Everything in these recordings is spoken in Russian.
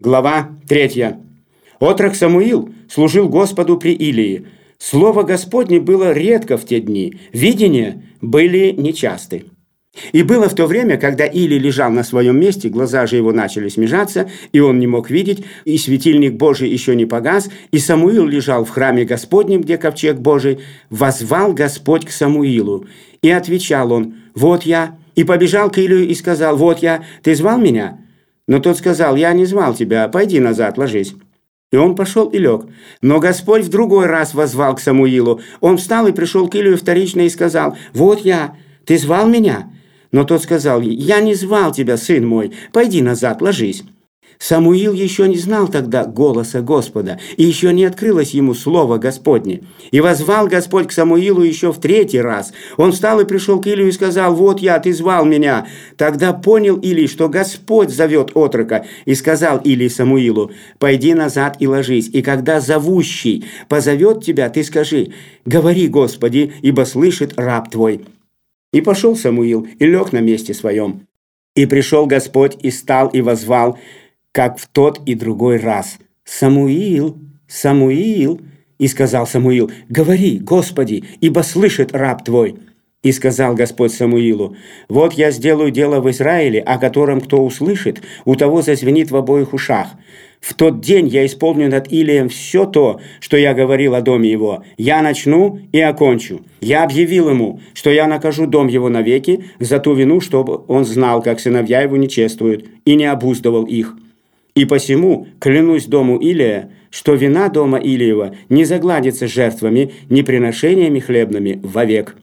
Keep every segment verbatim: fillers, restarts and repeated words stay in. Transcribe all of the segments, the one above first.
Глава третья. Отрок Самуил служил Господу при Илии. Слово Господне было редко в те дни, видения были нечасты. И было в то время, когда Илий лежал на своем месте, глаза же его начали смежаться, и он не мог видеть, и светильник Божий еще не погас, и Самуил лежал в храме Господнем, где ковчег Божий, воззвал Господь к Самуилу. И отвечал он: «Вот я». И побежал к Илию и сказал: «Вот я, ты звал меня?» Но тот сказал: «Я не звал тебя, пойди назад, ложись». И он пошел и лег. Но Господь в другой раз воззвал к Самуилу. Он встал и пришел к Илию вторично и сказал: «Вот я, ты звал меня?» Но тот сказал: «Я не звал тебя, сын мой, пойди назад, ложись». Самуил еще не знал тогда голоса Господа, и еще не открылось ему слово Господне. И воззвал Господь к Самуилу еще в третий раз. Он встал и пришел к Илию и сказал: «Вот я, ты звал меня». Тогда понял Илий, что Господь зовет отрока, и сказал Илий Самуилу: «Пойди назад и ложись, и когда зовущий позовет тебя, ты скажи: говори, Господи, ибо слышит раб твой». И пошел Самуил и лег на месте своем. И пришел Господь и стал и воззвал, как в тот и другой раз: «Самуил, Самуил!» И сказал Самуил: «Говори, Господи, ибо слышит раб твой». И сказал Господь Самуилу: «Вот я сделаю дело в Израиле, о котором кто услышит, у того зазвенит в обоих ушах. В тот день я исполню над Илием все то, что я говорил о доме его. Я начну и окончу. Я объявил ему, что я накажу дом его навеки за ту вину, чтобы он знал, как сыновья его не чествуют, и не обуздывал их. И посему клянусь дому Илия, что вина дома Илиева не загладится жертвами, ни приношениями хлебными вовек».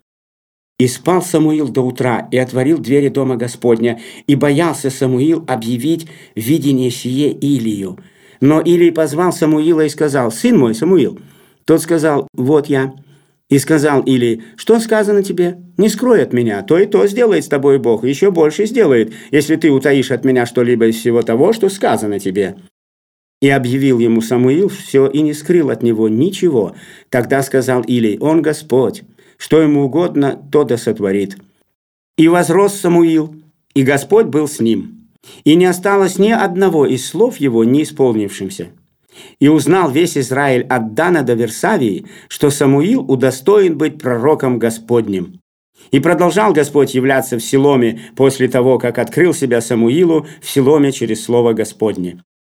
И спал Самуил до утра, и отворил двери дома Господня, и боялся Самуил объявить видение сие Илию. Но Илий позвал Самуила и сказал: «Сын мой, Самуил». Тот сказал: «Вот я». И сказал Илий: «Что сказано тебе? Не скрой от меня, то и то сделает с тобой Бог, еще больше сделает, если ты утаишь от меня что-либо из всего того, что сказано тебе». И объявил ему Самуил все, и не скрыл от него ничего. Тогда сказал Илий: «Он Господь, что ему угодно, то да сотворит». И возрос Самуил, и Господь был с ним, и не осталось ни одного из слов его не исполнившимся. И узнал весь Израиль от Дана до Версавии, что Самуил удостоен быть пророком Господним. И продолжал Господь являться в Силоме после того, как открыл себя Самуилу в Силоме через слово Господне.